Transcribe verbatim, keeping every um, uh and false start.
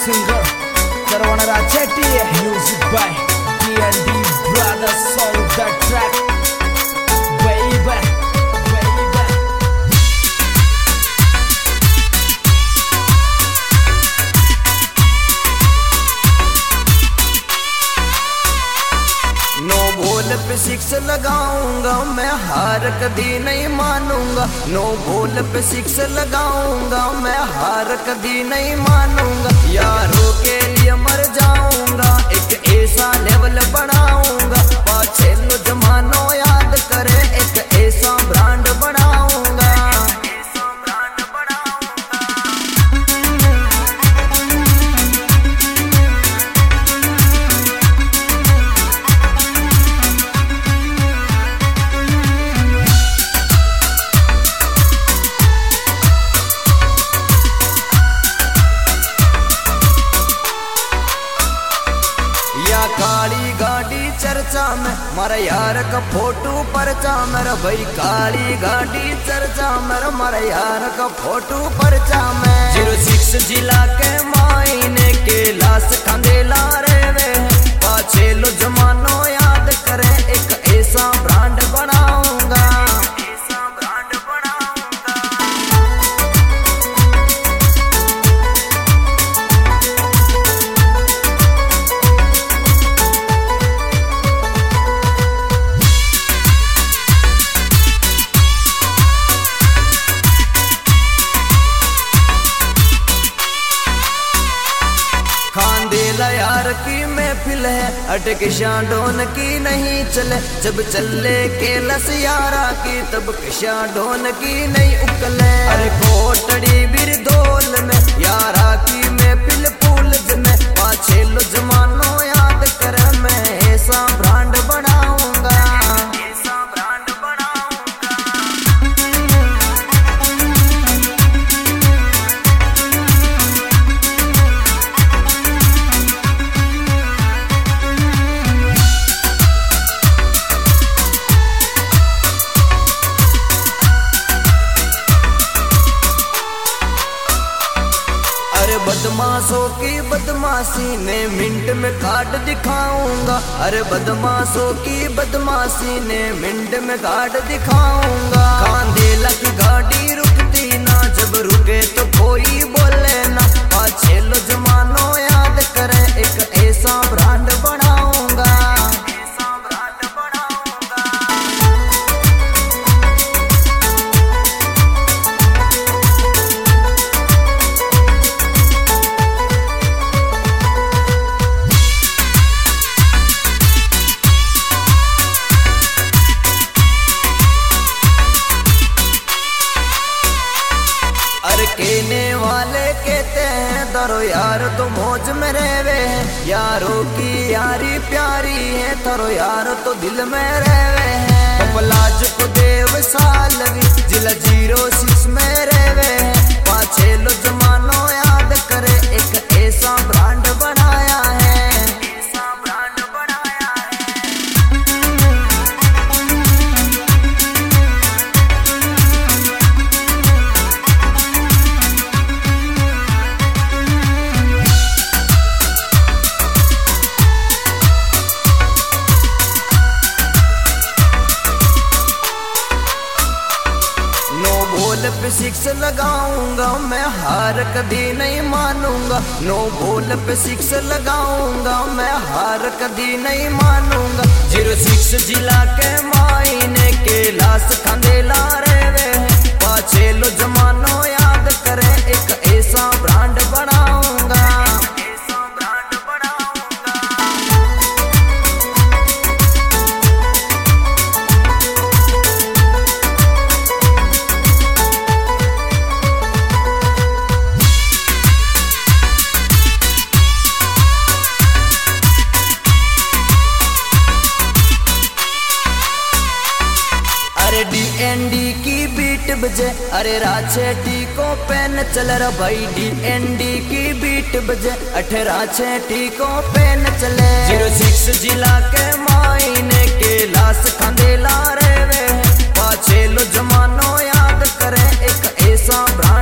singer Caravana Rachetti, music by D and D Brothers, song that track, baby, baby. No ball पे six लगाऊंगा मैं, हार कभी नहीं मानूंगा। नो बोल पे सिक्स लगाऊंगा मैं, हार कभी नहीं मानूंगा। यारों के लिए मर जाऊंगा, एक ऐसा लेवल बनाऊंगा। पाछे लो जमानो याद करे, एक ऐसा ब्रांड बनाऊंगा। काली गाड़ी चर्चा में, मारा यार का फोटो परचा मेरा भाई। काली गाड़ी चर्चा मेरा, मारा यार का फोटो परचा में। जीरो सिक्स जिला के मायने के लाश खंडेला रे वे, पाछे लो जमानो याद करे, एक ऐसा ब्रांड बनाऊंगा। खांडेला यार की महफिल है, अटक शाडोन की नहीं चले। जब चले के लस यारा की, तब शाडोन की नहीं उकले। अरे कोटड़ी बिर धोल में, यारा की महफिल फूल में। पाछे लो जमानो याद करे, मैं ऐसा ब्रांड बनाऊंगा। बदमाशों की बदमाशी ने मिनट में काट दिखाऊंगा। अरे बदमाशों की बदमाशी ने मिनट में काट दिखाऊंगा। खांडेला की गाड़ी रुकती ना, जब रुके तो कोई बोले ना। पाछे लो जमानो याद करे, एक ऐसा ब्रांड बनाऊंगा। कहने वाले कहते हैं दरो यार तो मौज में रहवे हैं। यारों की यारी प्यारी है, थरो यार तो दिल में रहवे हैं। पलाज को देव सालवी, जिला जीरो सिक्स में रहवे हैं। पाछे लो जमानो याद करे, एक ऐसा ब्रांड बनाया है। पे सिक्स लगाऊंगा मैं, हार कभी नहीं मानूंगा। नो बॉल पे सिक्स लगाऊंगा मैं, हार कभी नहीं मानूंगा। जीरो सिक्स जिला के मायने के लाश खंडेला रे वे, पाछे लो जमानो याद करे, एक ऐसा ब्रांड बनाऊंगा। डी एन डी की बीट बजे, अरे राछेटी को पेन चल रहा भाई। डी एन डी की बीट बजे, अठे राछेटी को पेन चले। जीरो सिक्स जिला के मायने के लाश खंडेला रे वे, पाछे लो जमानो याद करे, एक ऐसा ब्रांड